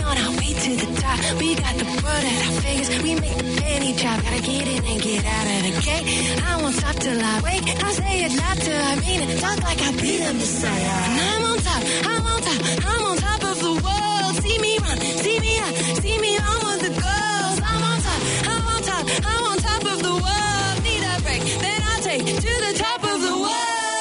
on our way to the top. We got the world at our fingers. We make the penny drop. Gotta get in and get out of the gate. I won't stop till I wake. I say it loud till I mean it. Talk like I be the Messiah. And I'm on top. I'm on top. I'm on top of the world. See me run. See me out. See me on with the girls. I'm on top. I'm on top. I'm on top of the world. Need a break. Then I'll take to the top of the world.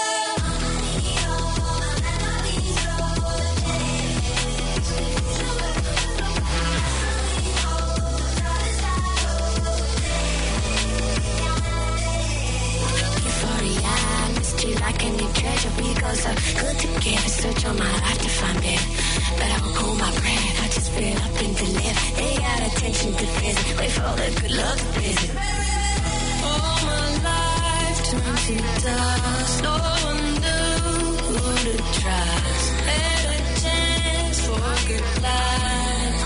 Like a new treasure, we go so good together. Search on my life to find better, but I won't hold my breath. I just feel up and deliver. They got attention to visit. Wait for the good luck to visit. All my life turned to dust. No one knew who to trust. Had a chance for a good life.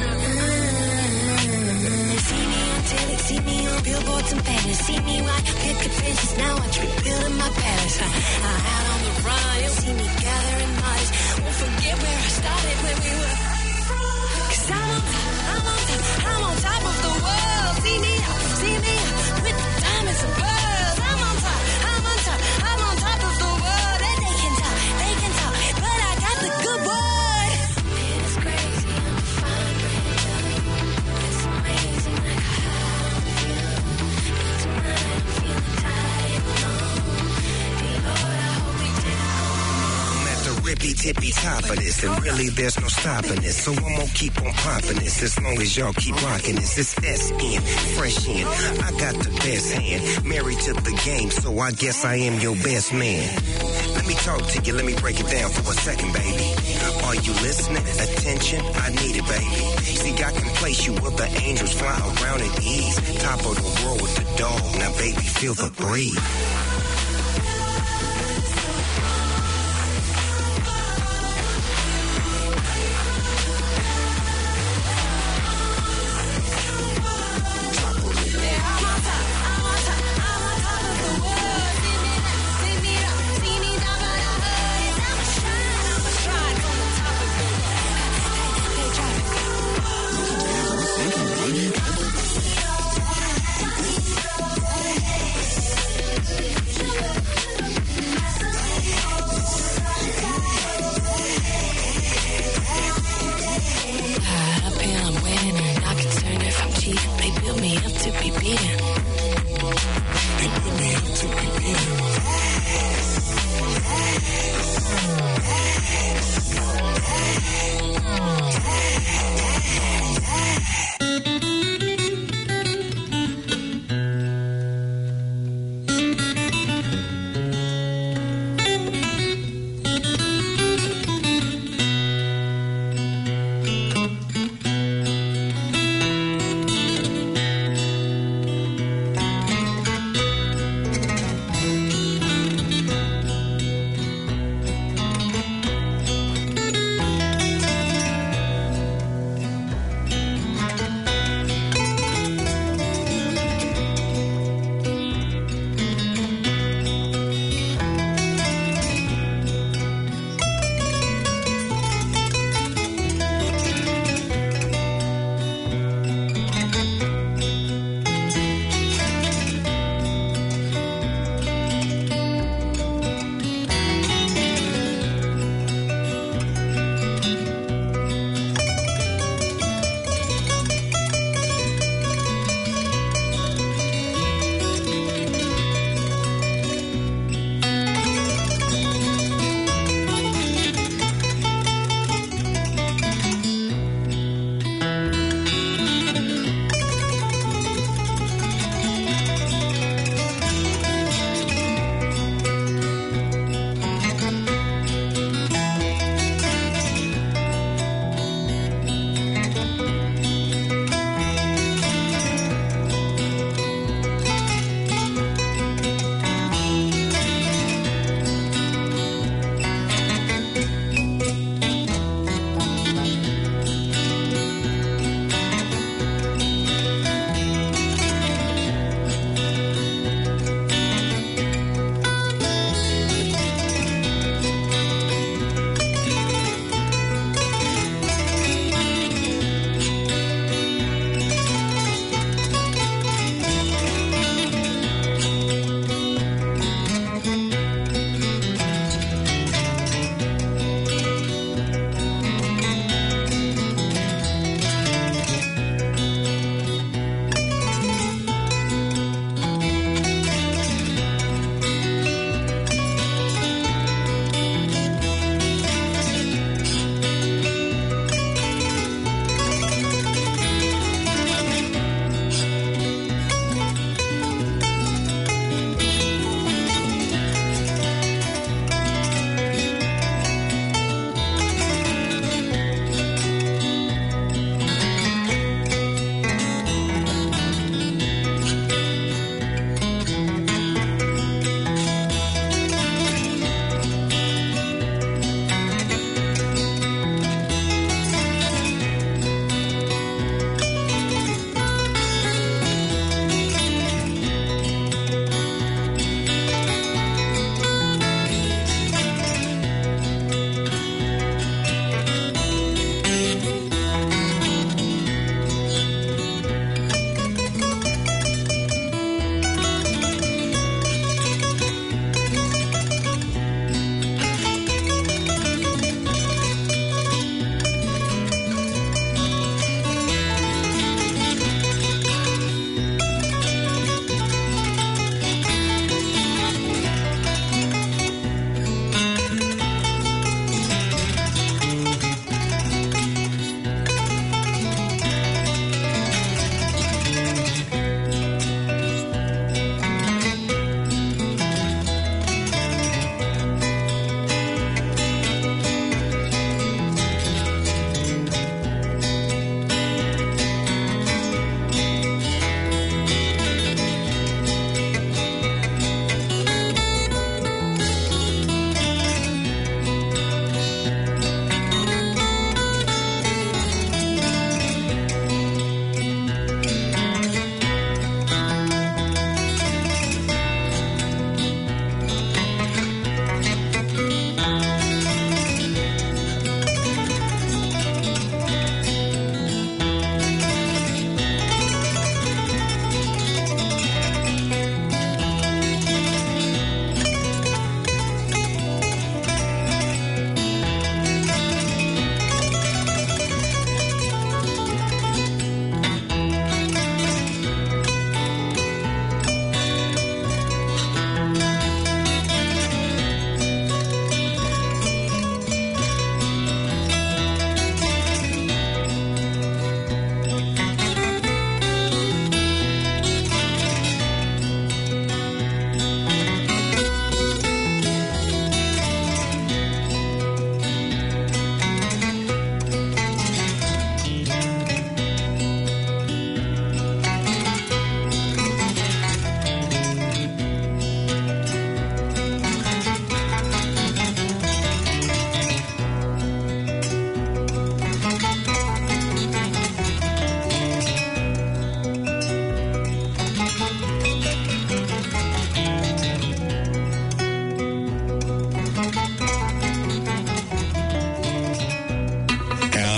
See me on telly, see me on billboards and banners. See me ride picket fences, now watch me building my palace. Out on the run, you'll see me gathering miles. Won't forget where I started when we were. 'Cause I'm on top, I'm on top, I'm on top of the world. See me out with the diamonds and pearls. I'm on top, I'm on top, I'm on top of the world. And they can talk, but I got the good word. Man, it's crazy, I'm a fine ranger. It's amazing like how I feel. And tonight I'm feeling tired, no. Dear Lord, I hope we did. I'm at the rippy-tippy top of this, and really there's no stopping this. So I'm gonna keep on popping this as long as y'all keep rocking this. It's S.N., fresh in. I got the best hand, married to the game, so I guess I am your best man. Let me talk to you, let me break it down for a second, baby. Are you listening? Attention, I need it, baby. See, I can place you where the angels fly around at ease. Top of the world with the dog, now baby, feel the breeze.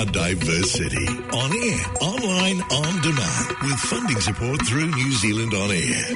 diverse city. On air, online, on demand, with funding support through New Zealand On Air.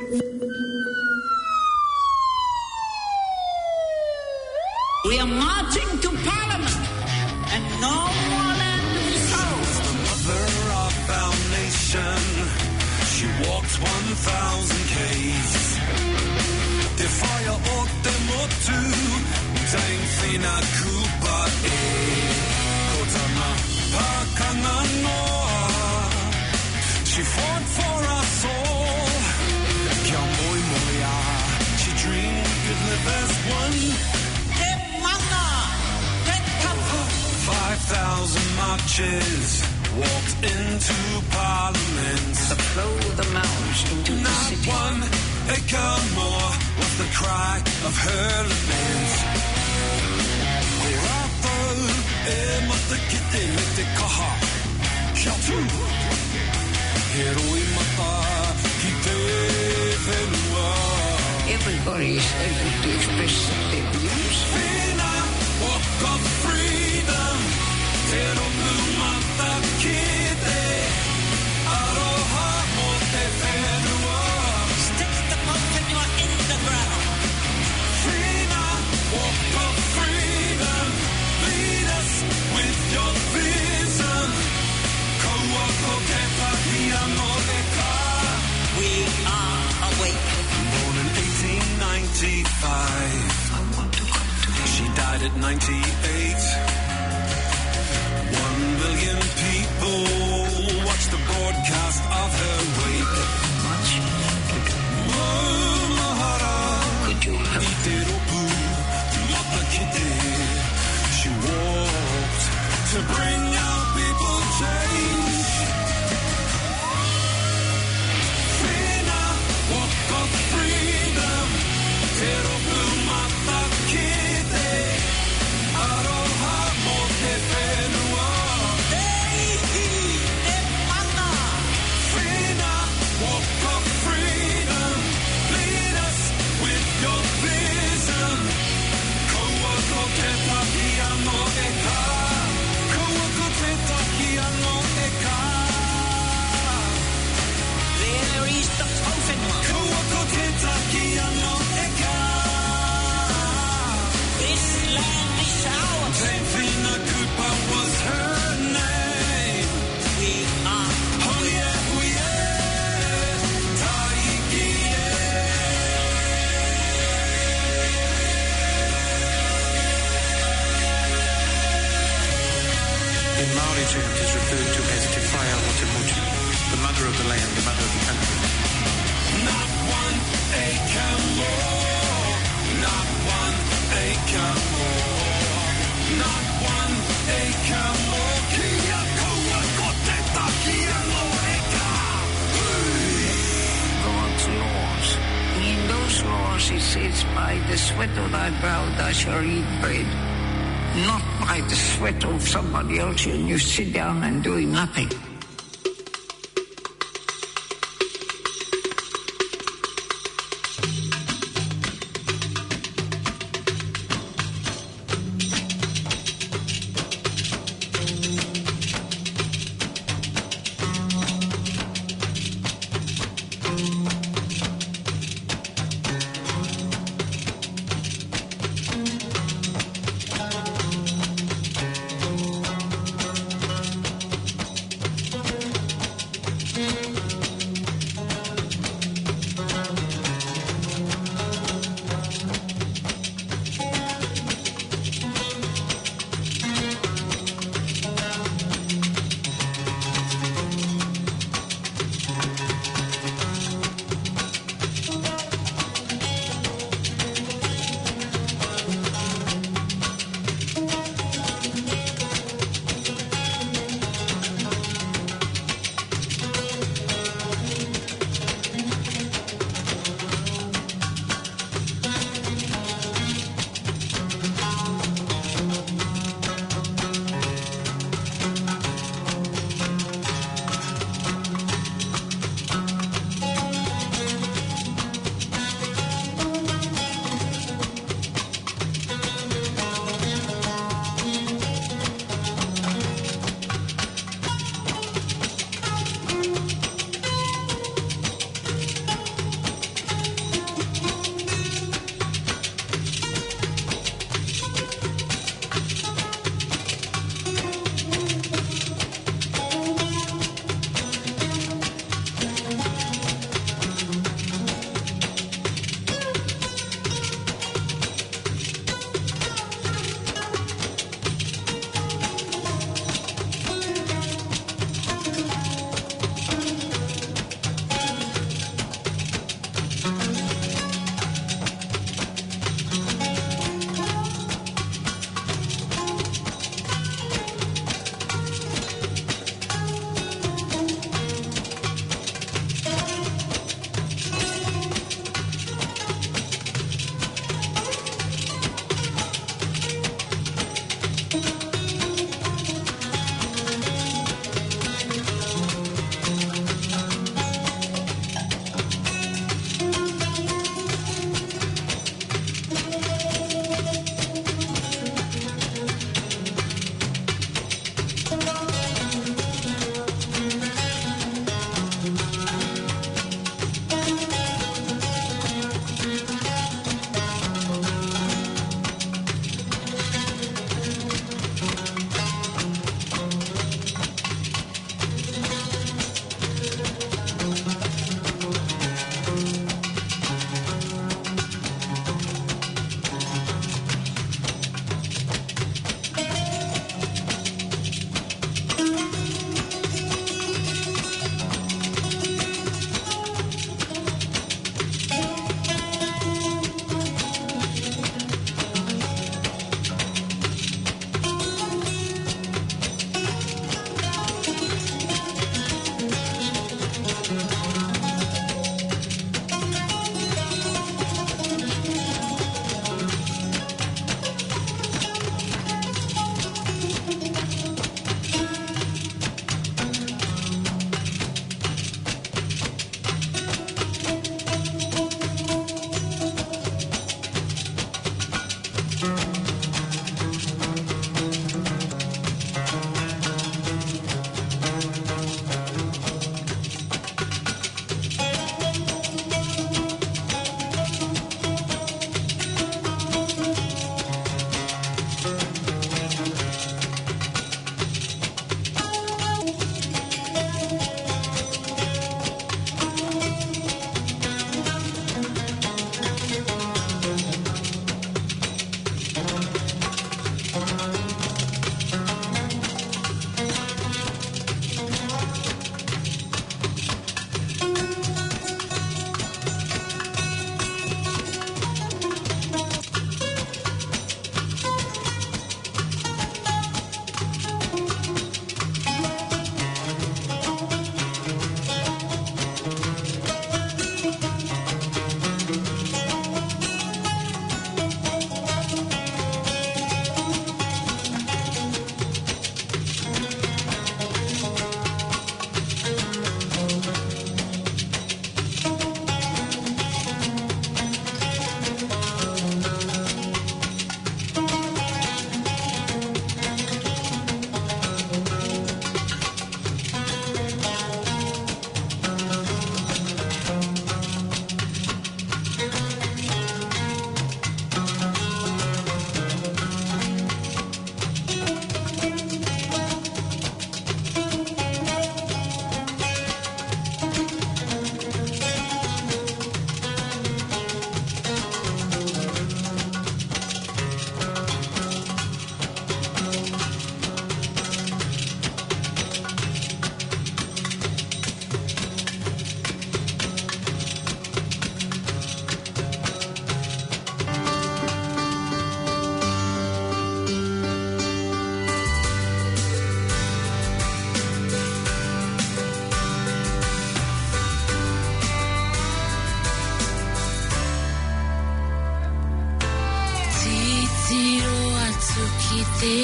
We are marching to Parliament, and no more land to be sold. The mother of our nation, she walked 1,000 Ks. Te whaia o te motu, Dame Whina Kupa e. Ko tana pakanga noa, she fought for us all. Kia moi moia, she dreamed we could live as one. 5,000 marches walked into Parliament. The flow of the mounds into the city. Not one acre more was the cry of her lament. Korata e mata ki te me te kaha. Kia tū. He roi mata ki te whenua. Everybody is able to express their views. Whina, walk of freedom. Te ropu mata ki te aroha mo te whenua. Stick the Mountaineer in the ground. Whina, walk of freedom. Lead us with your vision. Kaua ko te tahia no te ka. We are awake. Born in 1895. She died at 98. 1 million people watched the broadcast of her wake. Much Mahara, could you have ite ropu, mata kite. She walked to bring our people change. Whina, walk of freedom. Te ropu mata kite. Aroha mo te whenua. Whina, walk of freedom. Lead us with your vision. Kaua ko te tahia no e ka. Kaua ko te tahia no e ka. There is the Mountaineer. Kaua ko te tahia no e ka. This land is ours. Dame Whina Kupa was her name. We are Hoye, hoye, taiki In Maori terms, is referred to as Te Whaia o Te Motu, the mother of the land, the mother of the country. Not 1 acre more. Not 1 acre more. Not 1 acre more. Kia kaua ko te tahia no e ka. God's laws. In those laws it says, by the sweat of thy brow thou shalt eat bread. Not by the sweat of somebody else and you sit down and doing nothing.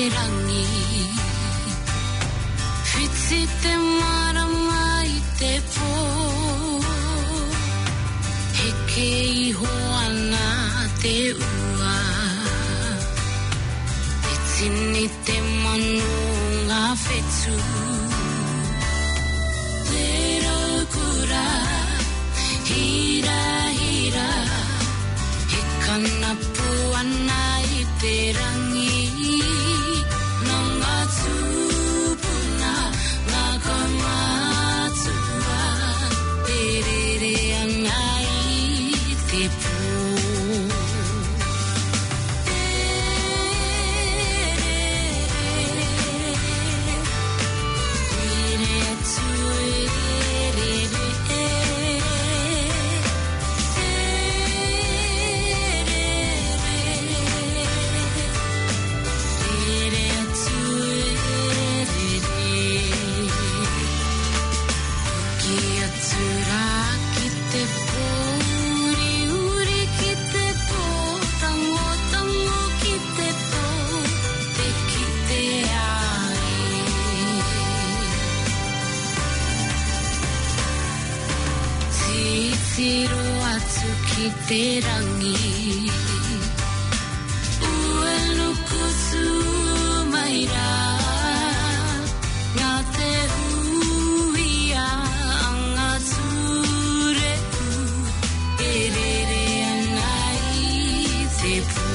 rangi fitsi te maramai te po heke iho ana te ua fitsini te manu ngā fetsu te raukura hira hira he kanapu ana i te rangi no ngā tūpuna ngā kamatua te rere ana i te pū te rangi ue luku su mai rā ngā te huia ngā ture e rere ana i te pū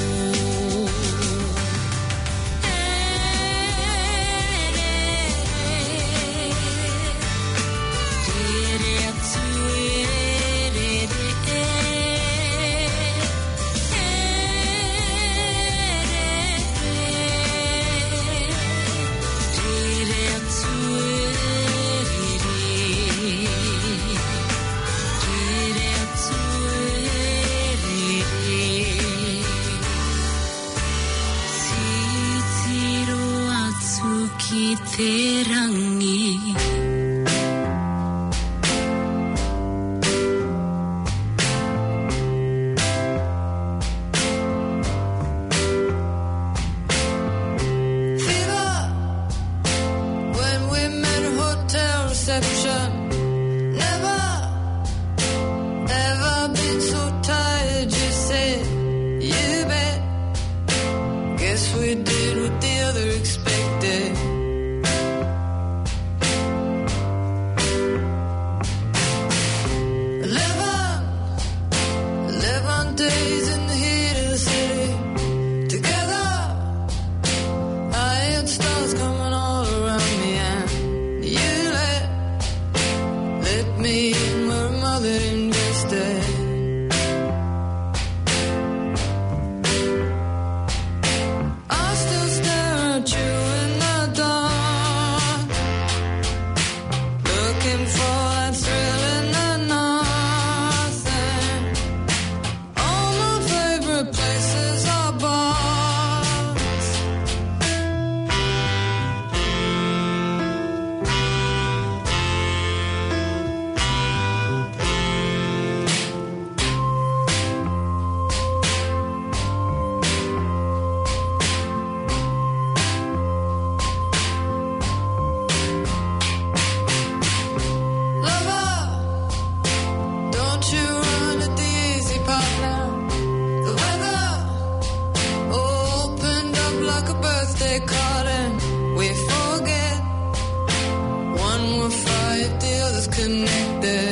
te rangi connected.